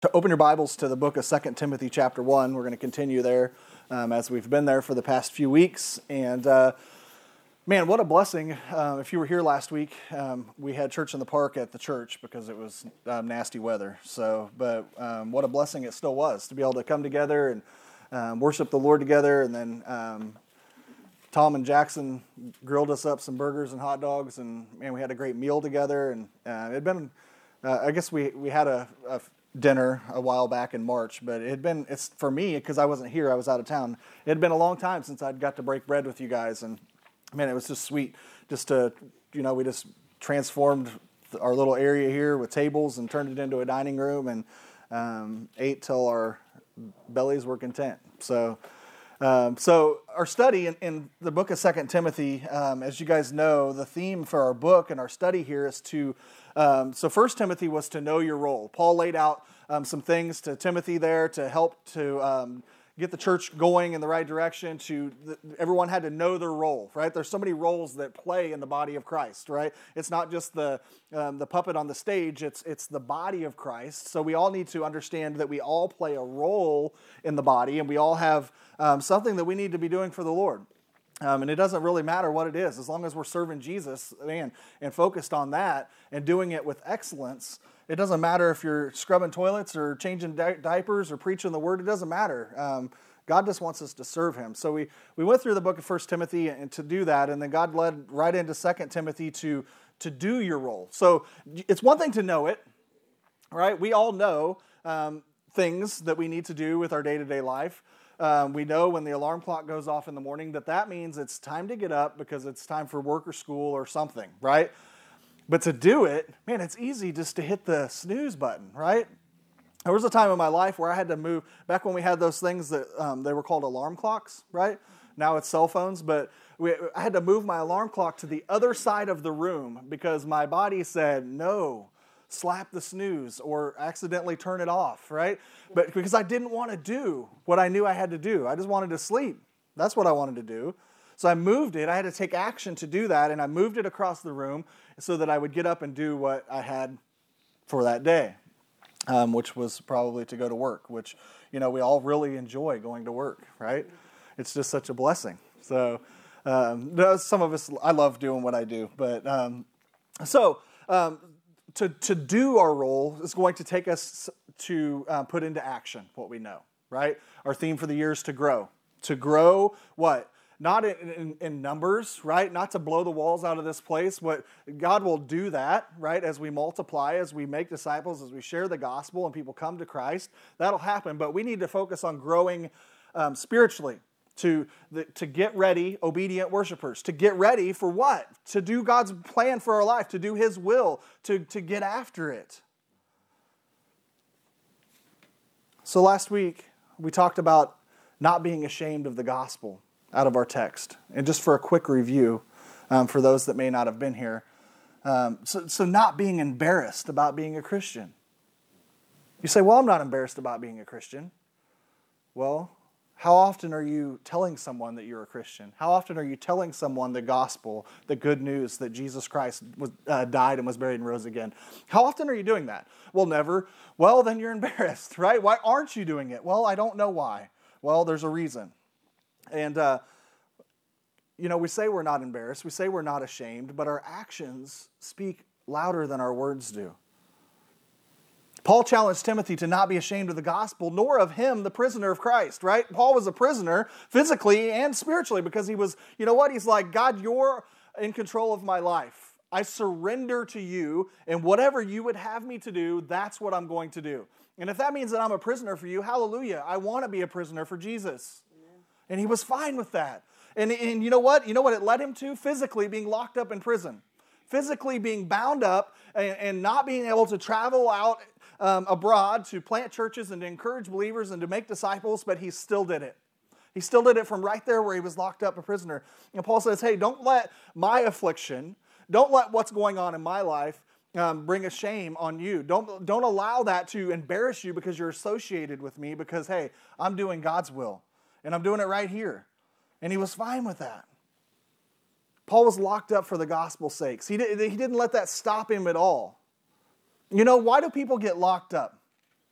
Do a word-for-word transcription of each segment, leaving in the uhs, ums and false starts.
To open your Bibles to the book of Second Timothy chapter one. We're going to continue there um, as we've been there for the past few weeks. And uh, man, what a blessing. Uh, if you were here last week, um, we had church in the park at the church because it was um, nasty weather. So, but um, what a blessing it still was to be able to come together and um, worship the Lord together. And then um, Tom and Jackson grilled us up some burgers and hot dogs. And man, we had a great meal together. And uh, it had been, uh, I guess we, we had a, a dinner a while back in March, but it had been, it's for me, because I wasn't here, I was out of town. It had been a long time since I'd got to break bread with you guys, and man, it was just sweet just to, you know, we just transformed our little area here with tables and turned it into a dining room and um, ate till our bellies were content. So, um, so our study in, in the book of Second Timothy, um, as you guys know, the theme for our book and our study here is to Um, so First Timothy was to know your role. Paul laid out um, some things to Timothy there to help to um, get the church going in the right direction. To the, everyone had to know their role, right? There's so many roles that play in the body of Christ, right? It's not just the um, the puppet on the stage. It's it's the body of Christ. So we all need to understand that we all play a role in the body, and we all have um, something that we need to be doing for the Lord. Um, and it doesn't really matter what it is, as long as we're serving Jesus, man, and focused on that and doing it with excellence. It doesn't matter if you're scrubbing toilets or changing di- diapers or preaching the word. It doesn't matter. Um, God just wants us to serve Him. So we, we went through the book of First Timothy and to do that, and then God led right into Second Timothy to, to do your role. So it's one thing to know it, right? We all know um, things that we need to do with our day-to-day life. Um, we know when the alarm clock goes off in the morning that that means it's time to get up because it's time for work or school or something, right? But to do it, man, it's easy just to hit the snooze button, right? There was a time in my life where I had to move, back when we had those things that um, they were called alarm clocks, right? Now it's cell phones, but we, I had to move my alarm clock to the other side of the room because my body said, no, slap the snooze or accidentally turn it off, right? But because I didn't want to do what I knew I had to do. I just wanted to sleep. That's what I wanted to do. So I moved it. I had to take action to do that, and I moved it across the room so that I would get up and do what I had for that day, um, which was probably to go to work, which, you know, we all really enjoy going to work, right? It's just such a blessing. So um, some of us, I love doing what I do. But um, so... Um, To, to do our role is going to take us to uh, put into action what we know, right? Our theme for the year is to grow. To grow what? Not in, in, in numbers, right? Not to blow the walls out of this place. What God will do that, right? As we multiply, as we make disciples, as we share the gospel and people come to Christ, that'll happen. But we need to focus on growing um, spiritually. To, the, to get ready, obedient worshipers. To get ready for what? To do God's plan for our life. To do His will. To, to get after it. So last week, we talked about not being ashamed of the gospel out of our text. And just for a quick review, um, for those that may not have been here. Um, so, so not being embarrassed about being a Christian. You say, well, I'm not embarrassed about being a Christian. Well, how often are you telling someone that you're a Christian? How often are you telling someone the gospel, the good news that Jesus Christ was, uh, died and was buried and rose again? How often are you doing that? Well, never. Well, then you're embarrassed, right? Why aren't you doing it? Well, I don't know why. Well, there's a reason. And, uh, you know, we say we're not embarrassed. We say we're not ashamed, but our actions speak louder than our words do. Paul challenged Timothy to not be ashamed of the gospel, nor of him, the prisoner of Christ, right? Paul was a prisoner physically and spiritually because he was, you know what? He's like, God, you're in control of my life. I surrender to you, and whatever you would have me to do, that's what I'm going to do. And if that means that I'm a prisoner for you, hallelujah. I want to be a prisoner for Jesus. Amen. And he was fine with that. And, and you know what? You know what it led him to? Physically being locked up in prison. Physically being bound up and, and not being able to travel out Um, abroad to plant churches and to encourage believers and to make disciples, but he still did it. He still did it from right there where he was locked up a prisoner. And Paul says, hey, don't let my affliction, don't let what's going on in my life um, bring a shame on you. Don't, don't allow that to embarrass you because you're associated with me because, hey, I'm doing God's will and I'm doing it right here. And he was fine with that. Paul was locked up for the gospel's sakes. He, did, he didn't let that stop him at all. You know, why do people get locked up?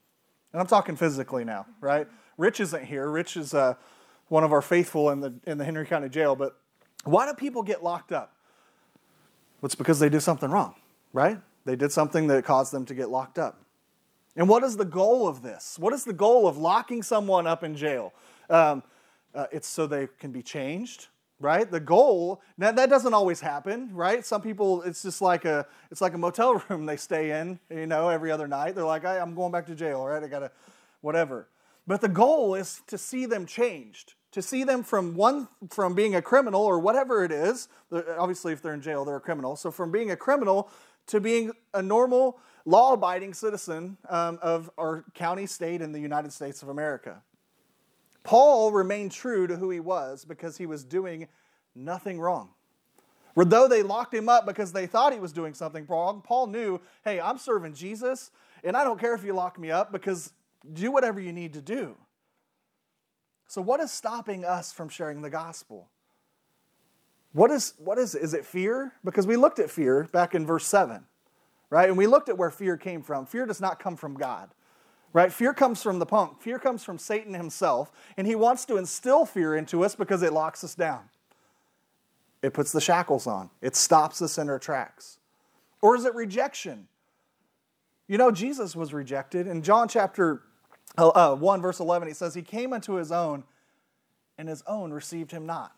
And I'm talking physically now, right? Rich isn't here. Rich is uh, one of our faithful in the in the Henry County Jail. But why do people get locked up? Well, it's because they do something wrong, right? They did something that caused them to get locked up. And what is the goal of this? What is the goal of locking someone up in jail? Um, uh, it's so they can be changed, right? The goal, now that doesn't always happen, right? Some people, it's just like a, it's like a motel room they stay in, you know, every other night. They're like, hey, I'm going back to jail, right? I gotta, whatever. But the goal is to see them changed, to see them from one, from being a criminal or whatever it is. Obviously, if they're in jail, they're a criminal. So from being a criminal to being a normal, law-abiding citizen um, of our county, state, in the United States of America. Paul remained true to who he was because he was doing nothing wrong. For though they locked him up because they thought he was doing something wrong, Paul knew, hey, I'm serving Jesus, and I don't care if you lock me up because do whatever you need to do. So what is stopping us from sharing the gospel? What is, what is it? Is it fear? Because we looked at fear back in verse seven, right? And we looked at where fear came from. Fear does not come from God, right? Fear comes from the punk. Fear comes from Satan himself, and he wants to instill fear into us because it locks us down. It puts the shackles on. It stops us in our tracks. Or is it rejection? You know, Jesus was rejected. In John chapter uh, one, verse eleven, he says, he came unto his own, and his own received him not.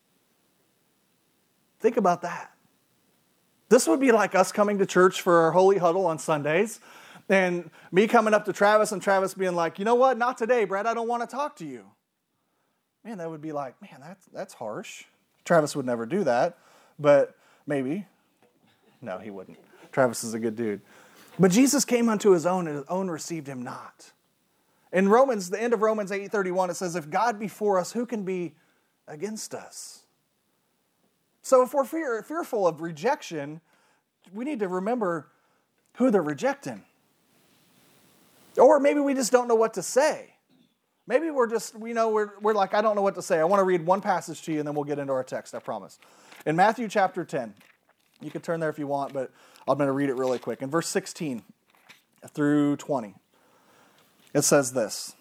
Think about that. This would be like us coming to church for our holy huddle on Sundays, and me coming up to Travis and Travis being like, you know what, not today, Brad, I don't want to talk to you. Man, that would be like, man, that's, that's harsh. Travis would never do that, but maybe. No, he wouldn't. Travis is a good dude. But Jesus came unto his own, and his own received him not. In Romans, the end of Romans eight thirty-one, it says, if God be for us, who can be against us? So if we're fear, fearful of rejection, we need to remember who they're rejecting. Or maybe we just don't know what to say. Maybe we're just, you know, we're, we're like, I don't know what to say. I want to read one passage to you and then we'll get into our text, I promise. In Matthew chapter ten, you can turn there if you want, but I'm going to read it really quick. In verse sixteen through twenty, it says this.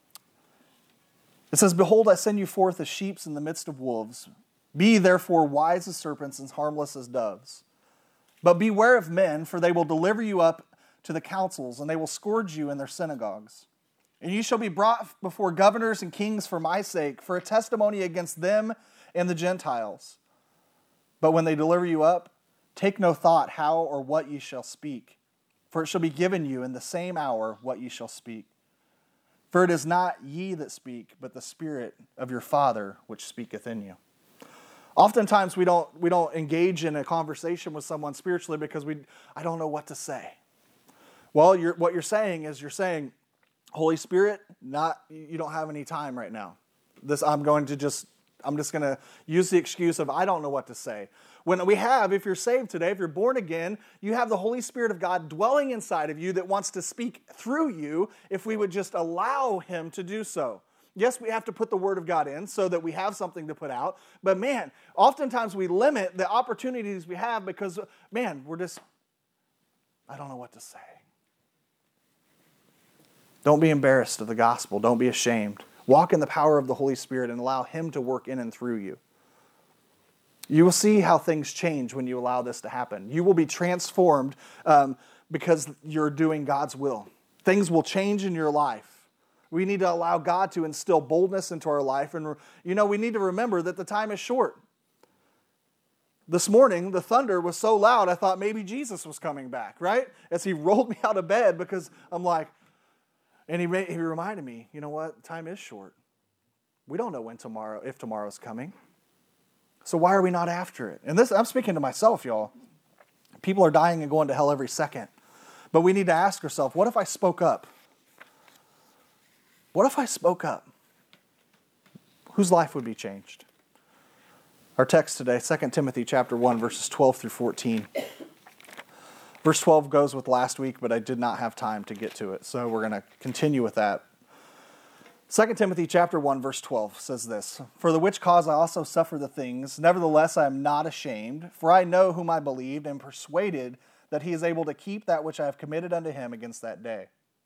It says, behold, I send you forth as sheep in the midst of wolves. Be therefore wise as serpents and harmless as doves. But beware of men, for they will deliver you up to the councils, and they will scourge you in their synagogues. And you shall be brought before governors and kings for my sake, for a testimony against them and the Gentiles. But when they deliver you up, take no thought how or what ye shall speak, for it shall be given you in the same hour what ye shall speak. For it is not ye that speak, but the Spirit of your Father which speaketh in you. Oftentimes we don't we don't engage in a conversation with someone spiritually because we I don't know what to say. Well, you're, what you're saying is you're saying, Holy Spirit, not you don't have any time right now. This I'm going to just I'm just going to use the excuse of I don't know what to say. When we have, if you're saved today, if you're born again, you have the Holy Spirit of God dwelling inside of you that wants to speak through you if we would just allow him to do so. Yes, we have to put the Word of God in so that we have something to put out. But man, oftentimes we limit the opportunities we have because, man, we're just, I don't know what to say. Don't be embarrassed of the gospel. Don't be ashamed. Walk in the power of the Holy Spirit and allow him to work in and through you. You will see how things change when you allow this to happen. You will be transformed um, because you're doing God's will. Things will change in your life. We need to allow God to instill boldness into our life. And, you know, we need to remember that the time is short. This morning, the thunder was so loud, I thought maybe Jesus was coming back, right? As he rolled me out of bed because I'm like, and he, he reminded me, you know what? Time is short. We don't know when tomorrow, if tomorrow's coming. So why are we not after it? And this, I'm speaking to myself, y'all. People are dying and going to hell every second. But we need to ask ourselves, what if I spoke up? What if I spoke up? Whose life would be changed? Our text today, Second Timothy chapter one, verses twelve through fourteen. Verse twelve goes with last week, but I did not have time to get to it, so we're going to continue with that. Second Timothy chapter one, verse twelve says this, for the which cause I also suffer the things, nevertheless I am not ashamed, for I know whom I believed and persuaded that he is able to keep that which I have committed unto him against that day.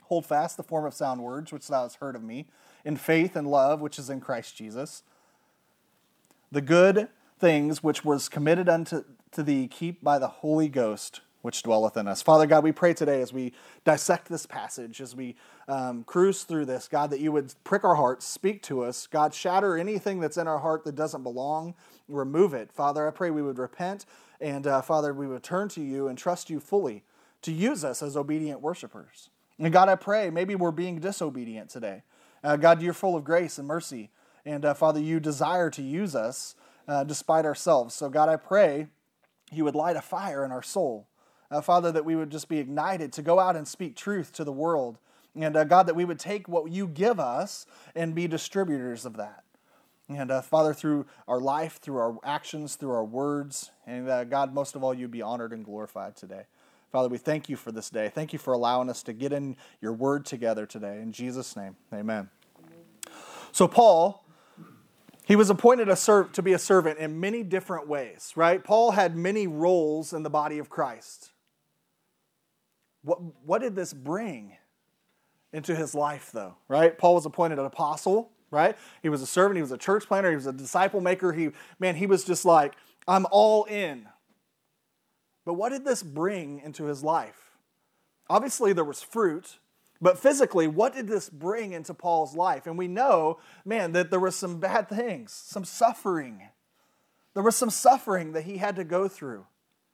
Hold fast the form of sound words, which thou hast heard of me, in faith and love, which is in Christ Jesus. The good things which was committed unto to thee keep by the Holy Ghost, which dwelleth in us. Father God, we pray today as we dissect this passage, as we um, cruise through this, God, that you would prick our hearts, speak to us. God, shatter anything that's in our heart that doesn't belong, remove it. Father, I pray we would repent, and uh, Father, we would turn to you and trust you fully to use us as obedient worshipers. And God, I pray maybe we're being disobedient today. Uh, God, you're full of grace and mercy, and uh, Father, you desire to use us uh, despite ourselves. So God, I pray you would light a fire in our soul. Uh, Father, that we would just be ignited to go out and speak truth to the world. And uh, God, that we would take what you give us and be distributors of that. And uh, Father, through our life, through our actions, through our words, and uh, God, most of all, you'd be honored and glorified today. Father, we thank you for this day. Thank you for allowing us to get in your word together today. In Jesus' name, amen. So Paul, he was appointed a serv- to be a servant in many different ways, right? Paul had many roles in the body of Christ. What, what did this bring into his life, though, right? Paul was appointed an apostle, right? He was a servant. He was a church planter. He was a disciple maker. He, man, he was just like, I'm all in. But what did this bring into his life? Obviously, there was fruit, but physically, what did this bring into Paul's life? And we know, man, that there was some bad things, some suffering. There was some suffering that he had to go through.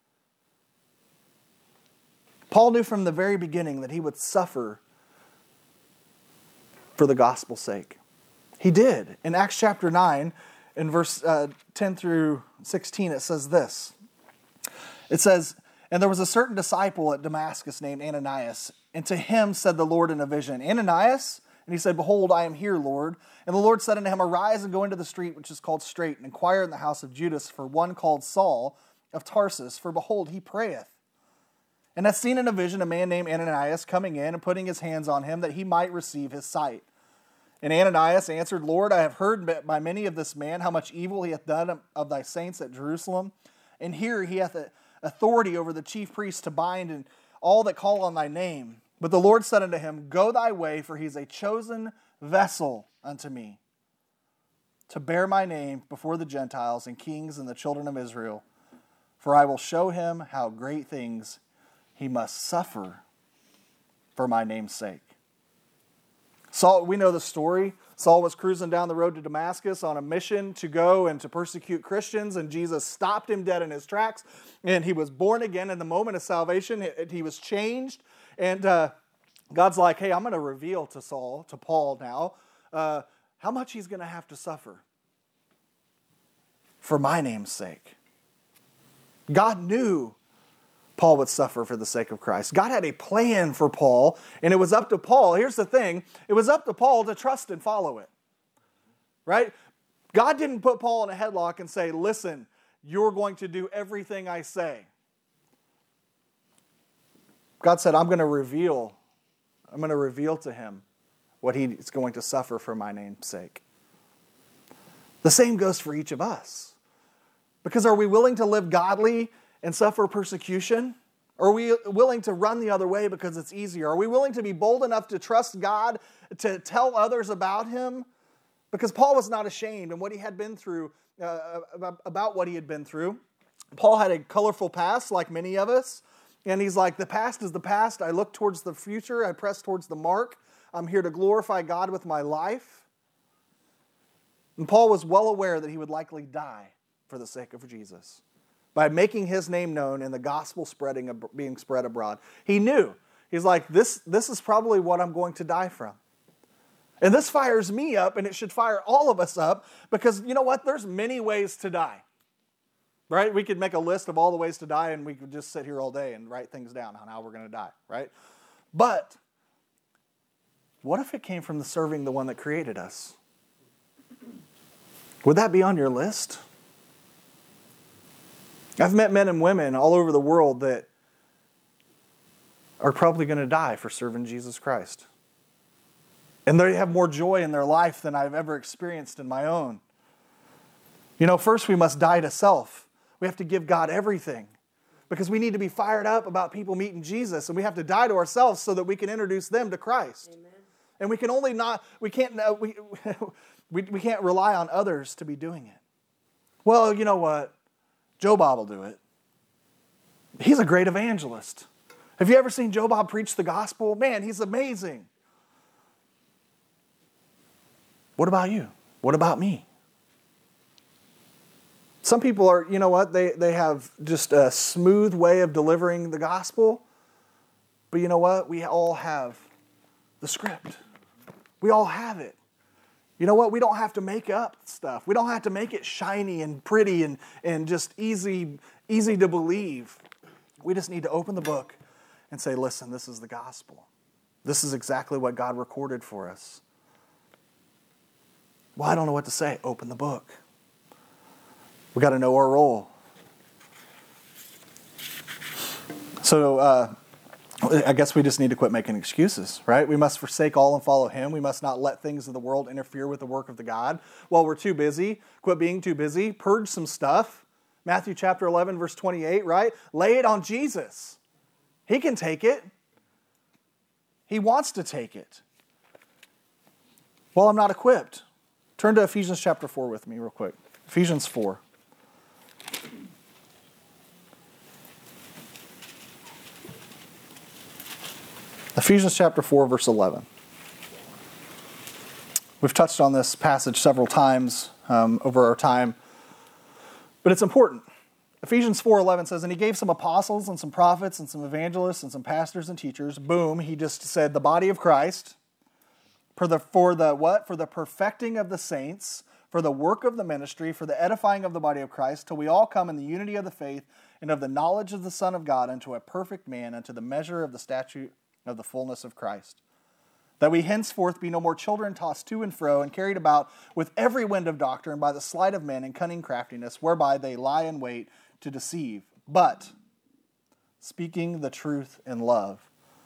Paul knew from the very beginning that he would suffer for the gospel's sake. He did. In Acts chapter nine, in verse uh, ten through sixteen, it says this. It says, and there was a certain disciple at Damascus named Ananias, and to him said the Lord in a vision, Ananias? And he said, behold, I am here, Lord. And the Lord said unto him, arise and go into the street which is called Straight, and inquire in the house of Judas for one called Saul of Tarsus, for behold, he prayeth. And hath seen in a vision a man named Ananias coming in and putting his hands on him that he might receive his sight. And Ananias answered, Lord, I have heard by many of this man how much evil he hath done of thy saints at Jerusalem. And here he hath authority over the chief priests to bind and all that call on thy name. But the Lord said unto him, go thy way, for he is a chosen vessel unto me, to bear my name before the Gentiles and kings and the children of Israel. For I will show him how great things he must suffer for my name's sake. Saul, we know the story. Saul was cruising down the road to Damascus on a mission to go and to persecute Christians, and Jesus stopped him dead in his tracks, and he was born again in the moment of salvation. He was changed, and uh, God's like, hey, I'm going to reveal to Saul, to Paul now, uh, how much he's going to have to suffer for my name's sake. God knew Paul would suffer for the sake of Christ. God had a plan for Paul, and it was up to Paul. Here's the thing. It was up to Paul to trust and follow it. Right? God didn't put Paul in a headlock and say, listen, you're going to do everything I say. God said, I'm going to reveal, I'm going to reveal to him what he is going to suffer for my name's sake. The same goes for each of us. Because are we willing to live godly and suffer persecution? Are we willing to run the other way because it's easier? Are we willing to be bold enough to trust God, to tell others about him? Because Paul was not ashamed and what he had been through, uh, about what he had been through. Paul had a colorful past like many of us. And he's like, the past is the past. I look towards the future. I press towards the mark. I'm here to glorify God with my life. And Paul was well aware that he would likely die for the sake of Jesus, by making his name known and the gospel spreading, being spread abroad. He knew. He's like, this, this is probably what I'm going to die from. And this fires me up, and it should fire all of us up, because you know what? There's many ways to die. Right? We could make a list of all the ways to die, and we could just sit here all day and write things down on how we're going to die. Right? But what if it came from the serving the one that created us? Would that be on your list? I've met men and women all over the world that are probably going to die for serving Jesus Christ. And they have more joy in their life than I've ever experienced in my own. You know, first we must die to self. We have to give God everything. because we need to be fired up about people meeting Jesus, and we have to die to ourselves so that we can introduce them to Christ. Amen. And we can only not, we can't, uh, we, we, we can't rely on others to be doing it. Well, you know what? Joe Bob will do it. He's a great evangelist. Have you ever seen Joe Bob preach the gospel? Man, he's amazing. What about you? What about me? Some people are, you know what, they, they have just a smooth way of delivering the gospel. But you know what? We all have the script. We all have it. You know what? We don't have to make up stuff. We don't have to make it shiny and pretty and, and just easy, easy to believe. We just need to open the book and say, listen, this is the gospel. This is exactly what God recorded for us. Well, I don't know what to say. Open the book. We got to know our role. So, uh, I guess we just need to quit making excuses, right? We must forsake all and follow Him. We must not let things of the world interfere with the work of the God. Well, we're too busy. Quit being too busy. Purge some stuff. Matthew chapter eleven, verse twenty-eight, right? Lay it on Jesus. He can take it. He wants to take it. Well, I'm not equipped. Turn to Ephesians chapter four with me real quick. Ephesians four. Ephesians chapter four, verse eleven. We've touched on this passage several times um, over our time, but it's important. Ephesians four eleven says, and He gave some apostles and some prophets and some evangelists and some pastors and teachers. Boom, He just said the body of Christ for the, for the what? For the perfecting of the saints, for the work of the ministry, for the edifying of the body of Christ, till we all come in the unity of the faith and of the knowledge of the Son of God unto a perfect man, unto the measure of the statute of the fullness of Christ. That we henceforth be no more children tossed to and fro and carried about with every wind of doctrine by the sleight of men and cunning craftiness, whereby they lie in wait to deceive. But, speaking the truth in love,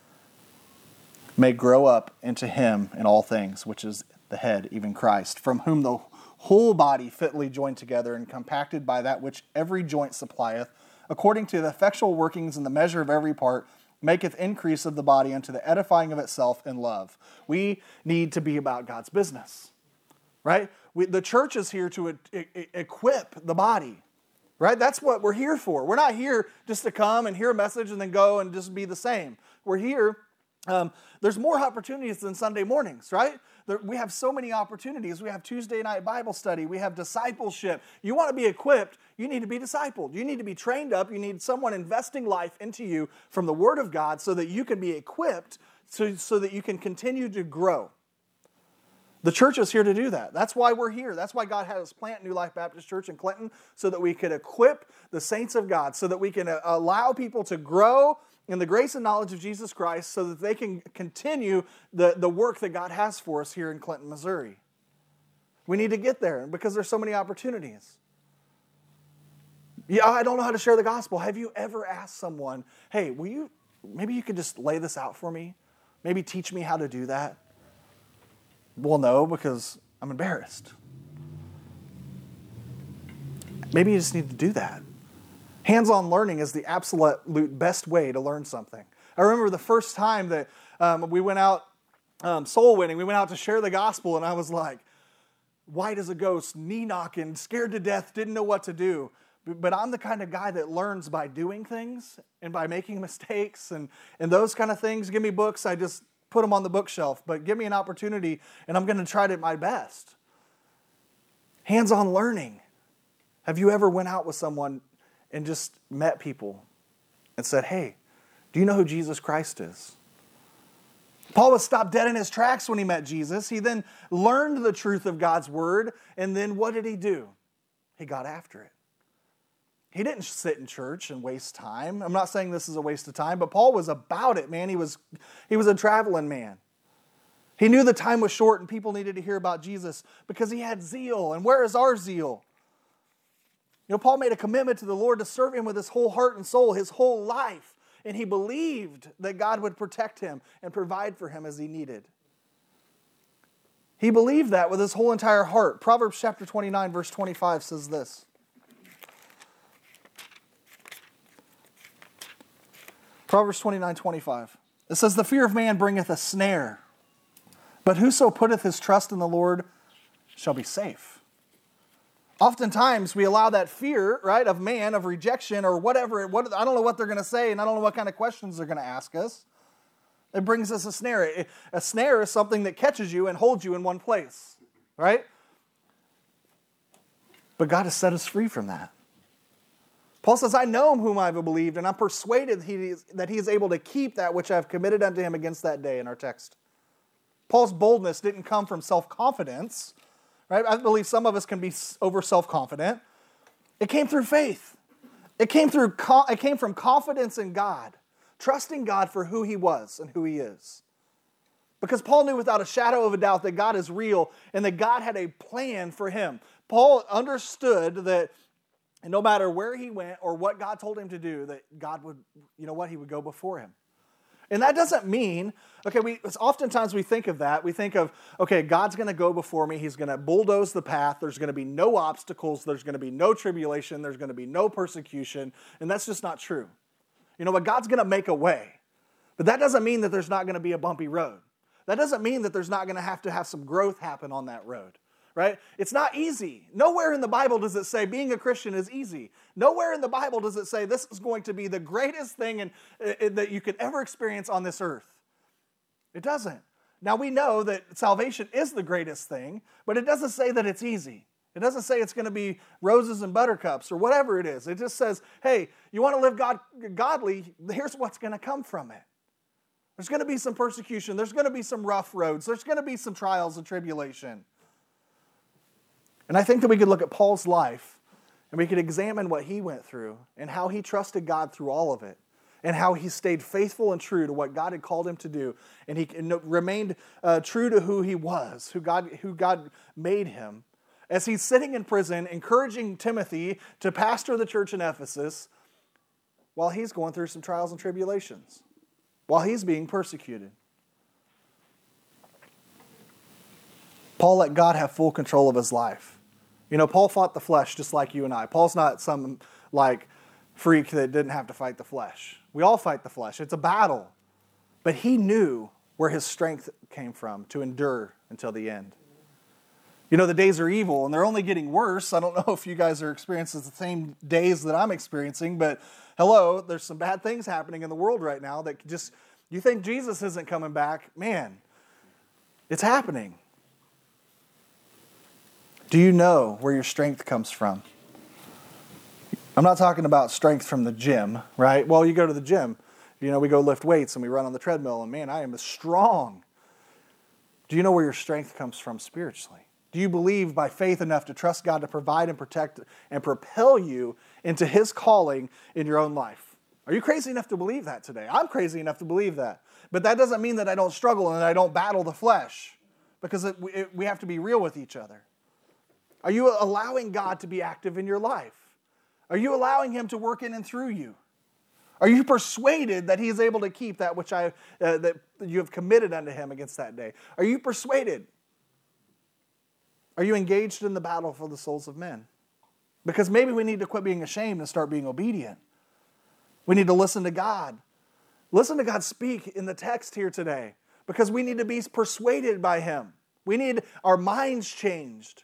may grow up into Him in all things, which is the head, even Christ, from whom the whole body fitly joined together and compacted by that which every joint supplieth, according to the effectual workings in the measure of every part, maketh increase of the body unto the edifying of itself in love. We need to be about God's business, right? We, the church is here to e- e- equip the body, right? That's what we're here for. We're not here just to come and hear a message and then go and just be the same. We're here. Um, there's more opportunities than Sunday mornings, right? There, we have so many opportunities. We have Tuesday night Bible study. We have discipleship. You want to be equipped, you need to be discipled. You need to be trained up. You need someone investing life into you from the Word of God so that you can be equipped so, so that you can continue to grow. The church is here to do that. That's why we're here. That's why God had us plant New Life Baptist Church in Clinton, so that we could equip the saints of God, so that we can allow people to grow in the grace and knowledge of Jesus Christ so that they can continue the, the work that God has for us here in Clinton, Missouri. We need to get there because there's so many opportunities. Yeah, I don't know how to share the gospel. Have you ever asked someone, hey, will you, maybe you could just lay this out for me? Maybe teach me how to do that? Well, no, because I'm embarrassed. Maybe you just need to do that. Hands-on learning is the absolute best way to learn something. I remember the first time that um, we went out um, soul winning, we went out to share the gospel, and I was like, white as a ghost, knee knocking, scared to death, didn't know what to do. But I'm the kind of guy that learns by doing things and by making mistakes and, and those kind of things. Give me books, I just put them on the bookshelf. But give me an opportunity, and I'm going to try to my best. Hands-on learning. Have you ever went out with someone and just met people and said, hey, do you know who Jesus Christ is? Paul was stopped dead in his tracks when he met Jesus. He then learned the truth of God's word, and then what did he do? He got after it. He didn't sit in church and waste time. I'm not saying this is a waste of time, but Paul was about it, man. He was, he was a traveling man. He knew the time was short and people needed to hear about Jesus because he had zeal. And where is our zeal? You know, Paul made a commitment to the Lord to serve Him with his whole heart and soul, his whole life. And he believed that God would protect him and provide for him as he needed. He believed that with his whole entire heart. Proverbs chapter twenty-nine, verse twenty-five says this. Proverbs twenty-nine twenty-five. It says, the fear of man bringeth a snare, but whoso putteth his trust in the Lord shall be safe. Oftentimes we allow that fear, right, of man, of rejection, or whatever. What, I don't know what they're going to say, and I don't know what kind of questions they're going to ask us. It brings us a snare. A snare is something that catches you and holds you in one place, right? But God has set us free from that. Paul says, I know him whom I have believed, and I'm persuaded that he, is, that he is able to keep that which I have committed unto him against that day, in our text. Paul's boldness didn't come from self-confidence, right? I believe some of us can be over self-confident. It came through faith. It came through. It came from confidence in God, trusting God for who he was and who he is. Because Paul knew without a shadow of a doubt that God is real and that God had a plan for him. Paul understood that no matter where he went or what God told him to do, that God would, you know what, he would go before him. And that doesn't mean, okay, we oftentimes we think of that. We think of, okay, God's going to go before me. He's going to bulldoze the path. There's going to be no obstacles. There's going to be no tribulation. There's going to be no persecution. And that's just not true. You know what? God's going to make a way. But that doesn't mean that there's not going to be a bumpy road. That doesn't mean that there's not going to have to have some growth happen on that road. Right? It's not easy. Nowhere in the Bible does it say being a Christian is easy. Nowhere in the Bible does it say this is going to be the greatest thing in, in, that you could ever experience on this earth. It doesn't. Now we know that salvation is the greatest thing, but it doesn't say that it's easy. It doesn't say it's going to be roses and buttercups or whatever it is. It just says, hey, you want to live God, godly, here's what's going to come from it. There's going to be some persecution. There's going to be some rough roads. There's going to be some trials and tribulation. And I think that we could look at Paul's life and we could examine what he went through and how he trusted God through all of it and how he stayed faithful and true to what God had called him to do. And he remained uh, true to who he was, who God, who God made him. As he's sitting in prison, encouraging Timothy to pastor the church in Ephesus while he's going through some trials and tribulations, while he's being persecuted. Paul let God have full control of his life. You know, Paul fought the flesh just like you and I. Paul's not some, like, freak that didn't have to fight the flesh. We all fight the flesh. It's a battle. But he knew where his strength came from to endure until the end. You know, the days are evil, and they're only getting worse. I don't know if you guys are experiencing the same days that I'm experiencing, but hello, there's some bad things happening in the world right now that just, you think Jesus isn't coming back. Man, it's happening. Do you know where your strength comes from? I'm not talking about strength from the gym, right? Well, you go to the gym. You know, we go lift weights and we run on the treadmill, and man, I am strong. Do you know where your strength comes from spiritually? Do you believe by faith enough to trust God to provide and protect and propel you into his calling in your own life? Are you crazy enough to believe that today? I'm crazy enough to believe that. But that doesn't mean that I don't struggle and that I don't battle the flesh, because it, it, we have to be real with each other. Are you allowing God to be active in your life? Are you allowing him to work in and through you? Are you persuaded that he is able to keep that which I uh, that you have committed unto him against that day? Are you persuaded? Are you engaged in the battle for the souls of men? Because maybe we need to quit being ashamed and start being obedient. We need to listen to God. Listen to God speak in the text here today, because we need to be persuaded by him. We need our minds changed.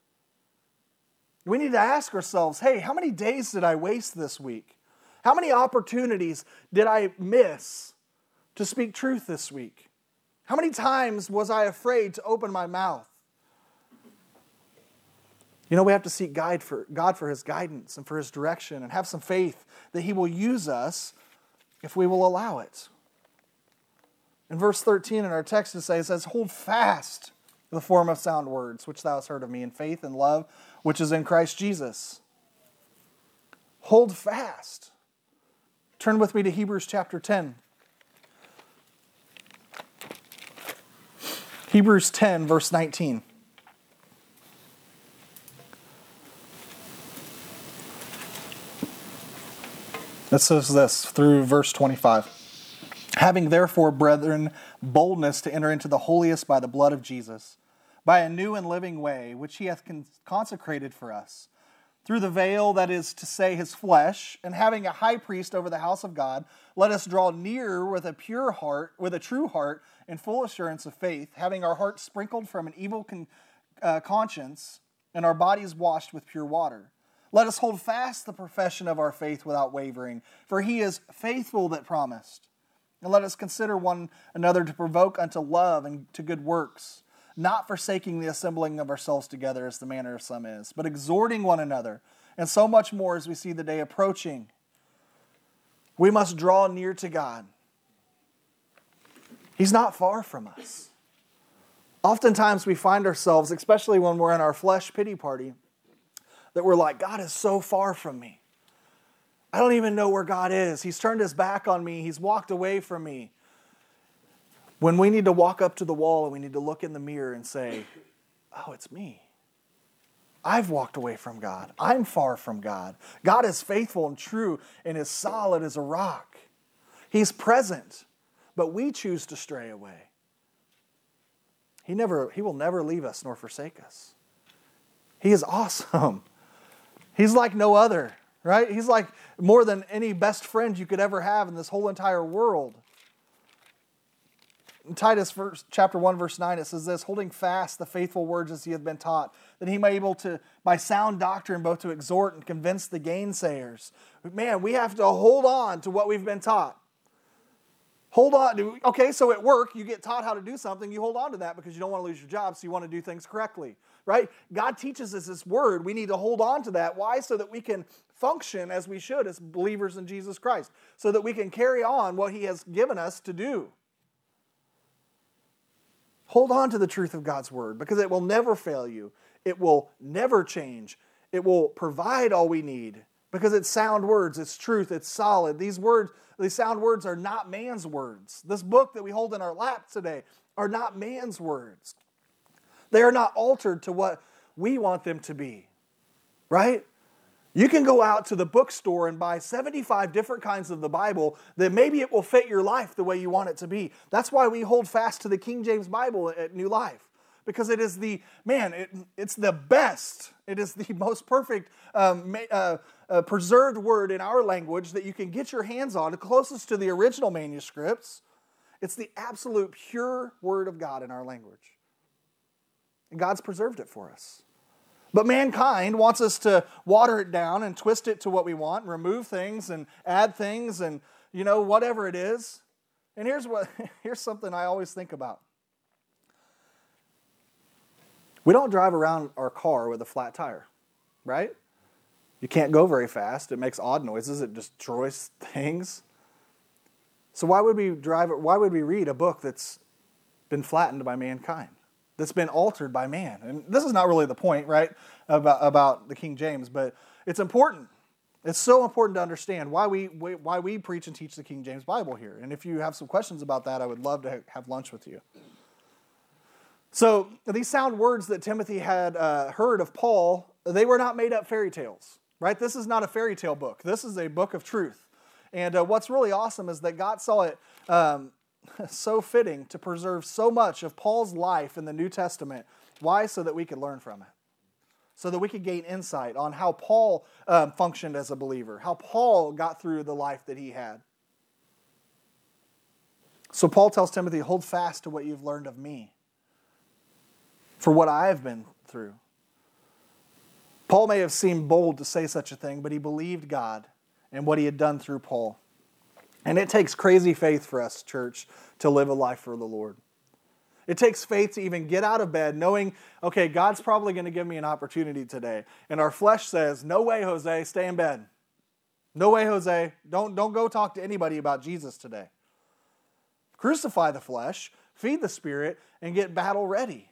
We need to ask ourselves, hey, how many days did I waste this week? How many opportunities did I miss to speak truth this week? How many times was I afraid to open my mouth? You know, we have to seek God for, God for his guidance and for his direction and have some faith that he will use us if we will allow it. In verse thirteen in our text it says, it says, hold fast the form of sound words, which thou hast heard of me in faith and love, which is in Christ Jesus. Hold fast. Turn with me to Hebrews chapter ten. Hebrews ten, verse nineteen. It says this through verse twenty-five. Having therefore, brethren, boldness to enter into the holiest by the blood of Jesus, by a new and living way, which he hath consecrated for us, through the veil, that is to say his flesh, and having a high priest over the house of God, let us draw near with a pure heart, with a true heart, and full assurance of faith, having our hearts sprinkled from an evil con- uh, conscience, and our bodies washed with pure water. Let us hold fast the profession of our faith without wavering, for he is faithful that promised. And let us consider one another to provoke unto love and to good works, not forsaking the assembling of ourselves together as the manner of some is, but exhorting one another, and so much more as we see the day approaching. We must draw near to God. He's not far from us. Oftentimes we find ourselves, especially when we're in our flesh pity party, that we're like, God is so far from me. I don't even know where God is. He's turned his back on me. He's walked away from me. When we need to walk up to the wall and we need to look in the mirror and say, oh, it's me. I've walked away from God. I'm far from God. God is faithful and true and is solid as a rock. He's present, but we choose to stray away. He never, he will never leave us nor forsake us. He is awesome. He's like no other, right? He's like more than any best friend you could ever have in this whole entire world. In Titus verse, chapter one, verse nine, it says this, holding fast the faithful words as he hath been taught, that he may be able to, by sound doctrine, both to exhort and convince the gainsayers. Man, we have to hold on to what we've been taught. Hold on. Okay, so at work, you get taught how to do something. You hold on to that because you don't want to lose your job, so you want to do things correctly, right? God teaches us this word. We need to hold on to that. Why? So that we can function as we should as believers in Jesus Christ, so that we can carry on what he has given us to do. Hold on to the truth of God's word because it will never fail you. It will never change. It will provide all we need because it's sound words, it's truth, it's solid. These words, these sound words are not man's words. This book that we hold in our lap today are not man's words. They are not altered to what we want them to be, right? You can go out to the bookstore and buy seventy-five different kinds of the Bible that maybe it will fit your life the way you want it to be. That's why we hold fast to the King James Bible at New Life. Because it is the, man, it, it's the best. It is the most perfect um, uh, uh, preserved word in our language that you can get your hands on, the closest to the original manuscripts. It's the absolute pure word of God in our language. And God's preserved it for us. But mankind wants us to water it down and twist it to what we want, and remove things and add things and, you know, whatever it is. And here's what here's something I always think about. We don't drive around our car with a flat tire, right? You can't go very fast. It makes odd noises. It destroys things. So why would we drive it? Why would we read a book that's been flattened by mankind? That's been altered by man. And this is not really the point, right, about, about the King James, but it's important. It's so important to understand why we why we preach and teach the King James Bible here. And if you have some questions about that, I would love to have lunch with you. So these sound words that Timothy had uh, heard of Paul, they were not made up fairy tales, right? This is not a fairy tale book. This is a book of truth. And uh, what's really awesome is that God saw it um, so fitting to preserve so much of Paul's life in the New Testament. Why? So that we could learn from it. So that we could gain insight on how Paul um, functioned as a believer, how Paul got through the life that he had. So Paul tells Timothy, hold fast to what you've learned of me, for what I have been through. Paul may have seemed bold to say such a thing, but he believed God and what he had done through Paul. And it takes crazy faith for us, church, to live a life for the Lord. It takes faith to even get out of bed knowing, okay, God's probably going to give me an opportunity today. And our flesh says, no way, Jose, stay in bed. No way, Jose, don't, don't go talk to anybody about Jesus today. Crucify the flesh, feed the Spirit, and get battle ready.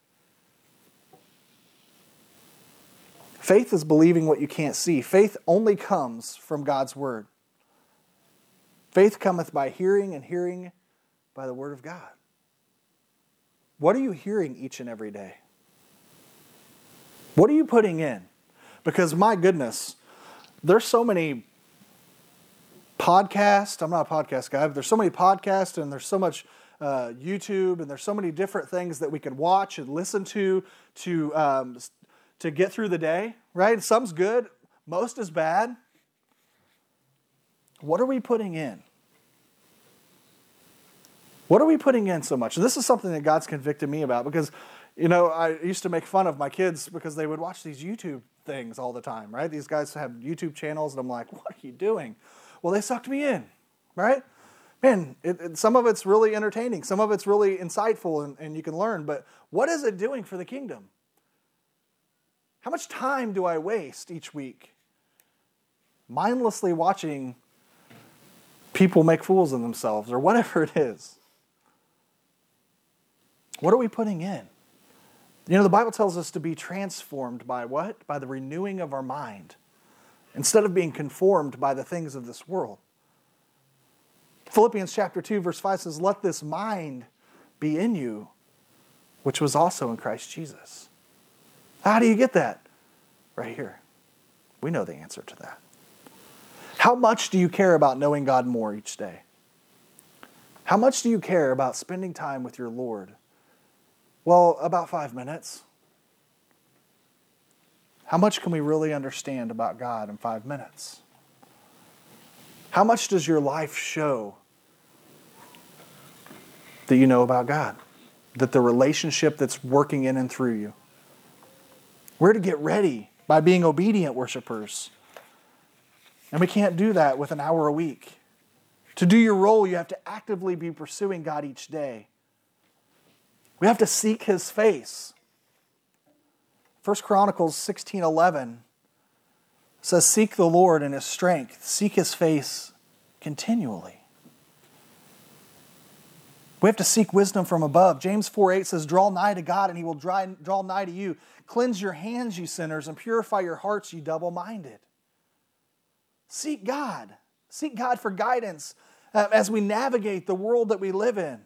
Faith is believing what you can't see. Faith only comes from God's Word. Faith cometh by hearing, and hearing by the Word of God. What are you hearing each and every day? What are you putting in? Because my goodness, there's so many podcasts. I'm not a podcast guy, but there's so many podcasts and there's so much uh, YouTube and there's so many different things that we can watch and listen to to um, to get through the day, right? Some's good, most is bad. What are we putting in? What are we putting in so much? And this is something that God's convicted me about because, you know, I used to make fun of my kids because they would watch these YouTube things all the time, right? These guys have YouTube channels, and I'm like, what are you doing? Well, they sucked me in, right? Man, it, it, some of it's really entertaining. Some of it's really insightful, and, and you can learn. But what is it doing for the kingdom? How much time do I waste each week mindlessly watching people make fools of themselves or whatever it is? What are we putting in? You know, the Bible tells us to be transformed by what? By the renewing of our mind, instead of being conformed by the things of this world. Philippians chapter two, verse five says, let this mind be in you, which was also in Christ Jesus. How do you get that? Right here. We know the answer to that. How much do you care about knowing God more each day? How much do you care about spending time with your Lord? Well, about five minutes. How much can we really understand about God in five minutes? How much does your life show that you know about God? That the relationship that's working in and through you? We're to get ready by being obedient worshipers. And we can't do that with an hour a week. To do your role, you have to actively be pursuing God each day. We have to seek His face. First Chronicles sixteen eleven says, seek the Lord in His strength. Seek His face continually. We have to seek wisdom from above. James four eight says, draw nigh to God and He will draw, draw nigh to you. Cleanse your hands, you sinners, and purify your hearts, you double-minded. Seek God. Seek God for guidance uh, as we navigate the world that we live in.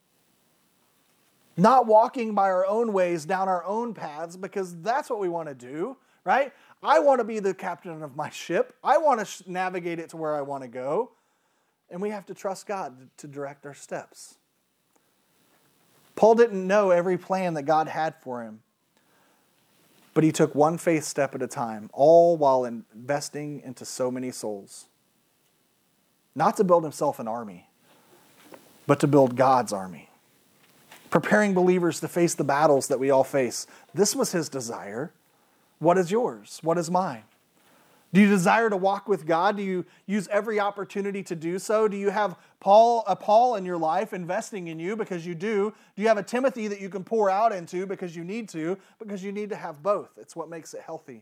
Not walking by our own ways, down our own paths, because that's what we want to do, right? I want to be the captain of my ship. I want to navigate it to where I want to go. And we have to trust God to direct our steps. Paul didn't know every plan that God had for him, but he took one faith step at a time, all while investing into so many souls. Not to build himself an army, but to build God's army. Preparing believers to face the battles that we all face. This was his desire. What is yours? What is mine? Do you desire to walk with God? Do you use every opportunity to do so? Do you have Paul, a Paul in your life investing in you because you do? Do you have a Timothy that you can pour out into because you need to? Because you need to have both. It's what makes it healthy.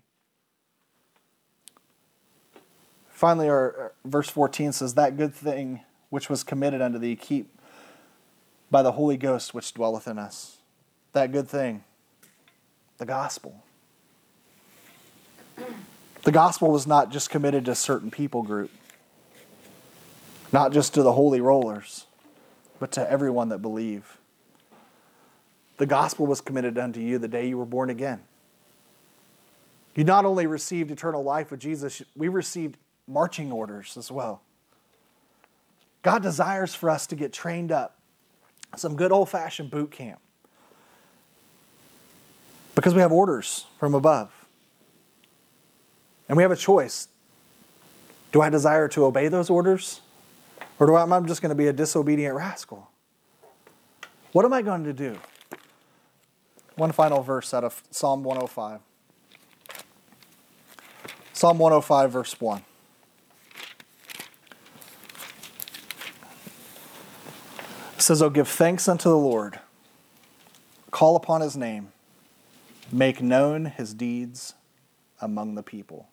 Finally, our, our verse fourteen says, that good thing which was committed unto thee, keep by the Holy Ghost which dwelleth in us. That good thing, the gospel. The gospel was not just committed to a certain people group, not just to the holy rollers, but to everyone that believe. The gospel was committed unto you the day you were born again. You not only received eternal life with Jesus, we received marching orders as well. God desires for us to get trained up. Some good old-fashioned boot camp. Because we have orders from above. And we have a choice. Do I desire to obey those orders? Or do I, am I just going to be a disobedient rascal? What am I going to do? One final verse out of Psalm one oh five. Psalm one oh five, verse one. It says, oh, give thanks unto the Lord. Call upon His name. Make known His deeds among the people.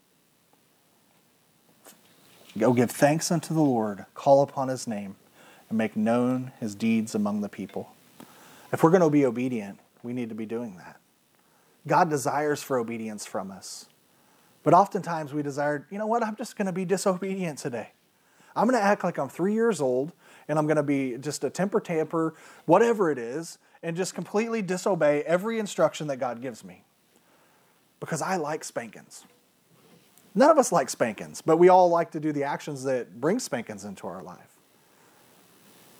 Go give thanks unto the Lord. Call upon His name. And make known His deeds among the people. If we're going to be obedient, we need to be doing that. God desires for obedience from us. But oftentimes we desire, you know what, I'm just going to be disobedient today. I'm going to act like I'm three years old, and I'm going to be just a temper tamper, whatever it is, and just completely disobey every instruction that God gives me. Because I like spankings. None of us like spankings, but we all like to do the actions that bring spankings into our life.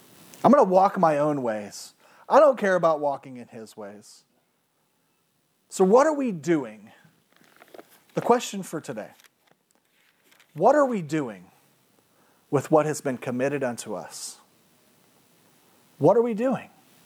I'm going to walk my own ways. I don't care about walking in His ways. So what are we doing? The question for today. What are we doing with what has been committed unto us? What are we doing?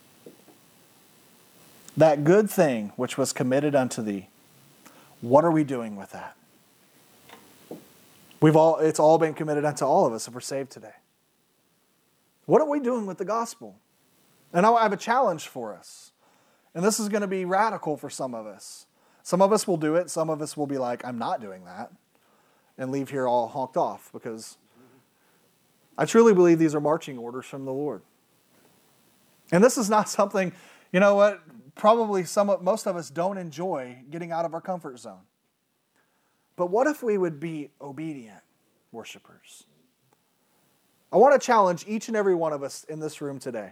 That good thing which was committed unto thee, what are we doing with that? We've all, it's all been committed unto all of us if we're saved today. What are we doing with the gospel? And I have a challenge for us. And this is going to be radical for some of us. Some of us will do it. Some of us will be like, I'm not doing that. And leave here all honked off, because I truly believe these are marching orders from the Lord. And this is not something, you know what, probably some of, most of us don't enjoy getting out of our comfort zone. But what if we would be obedient worshipers? I want to challenge each and every one of us in this room today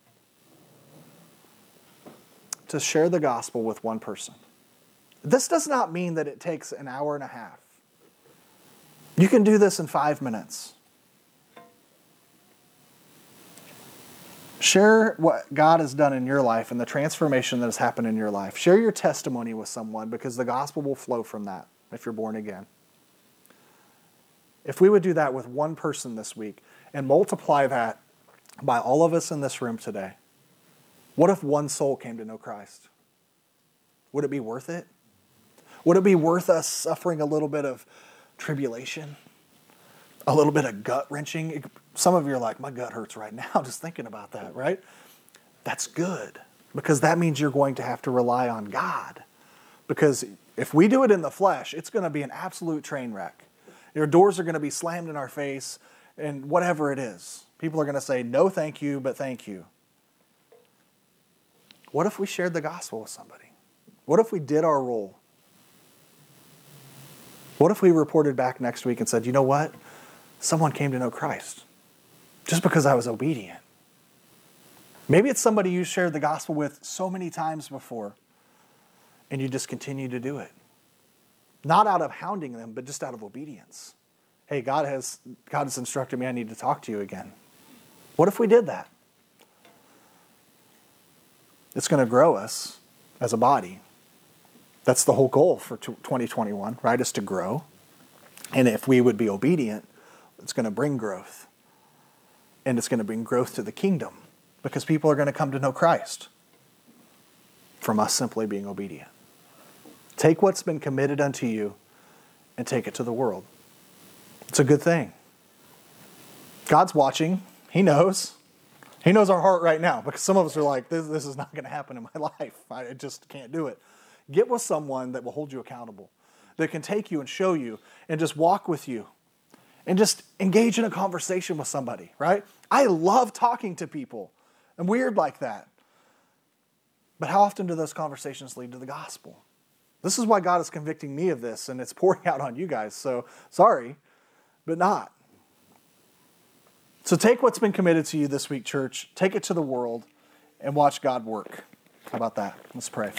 to share the gospel with one person. This does not mean that it takes an hour and a half. You can do this in five minutes. Share what God has done in your life and the transformation that has happened in your life. Share your testimony with someone, because the gospel will flow from that if you're born again. If we would do that with one person this week and multiply that by all of us in this room today, what if one soul came to know Christ? Would it be worth it? Would it be worth us suffering a little bit of tribulation? A little bit of gut-wrenching? Some of you are like, my gut hurts right now just thinking about that, right? That's good, because that means you're going to have to rely on God. Because if we do it in the flesh, it's going to be an absolute train wreck. Your doors are going to be slammed in our face, and whatever it is. People are going to say, no thank you, but thank you. What if we shared the gospel with somebody? What if we did our role? What if we reported back next week and said, you know what? Someone came to know Christ just because I was obedient. Maybe it's somebody you shared the gospel with so many times before, and you just continue to do it. Not out of hounding them, but just out of obedience. Hey, God has, God has instructed me I need to talk to you again. What if we did that? It's going to grow us as a body. That's the whole goal for twenty twenty-one, right? Is to grow. And if we would be obedient, it's going to bring growth. And it's going to bring growth to the kingdom, because people are going to come to know Christ from us simply being obedient. Take what's been committed unto you and take it to the world. It's a good thing. God's watching. He knows. He knows our heart right now, because some of us are like, this, this is not going to happen in my life. I just can't do it. Get with someone that will hold you accountable, that can take you and show you and just walk with you and just engage in a conversation with somebody, right? I love talking to people. I'm weird like that. But how often do those conversations lead to the gospel? This is why God is convicting me of this, and it's pouring out on you guys. So sorry, but not. So take what's been committed to you this week, church. Take it to the world and watch God work. How about that? Let's pray.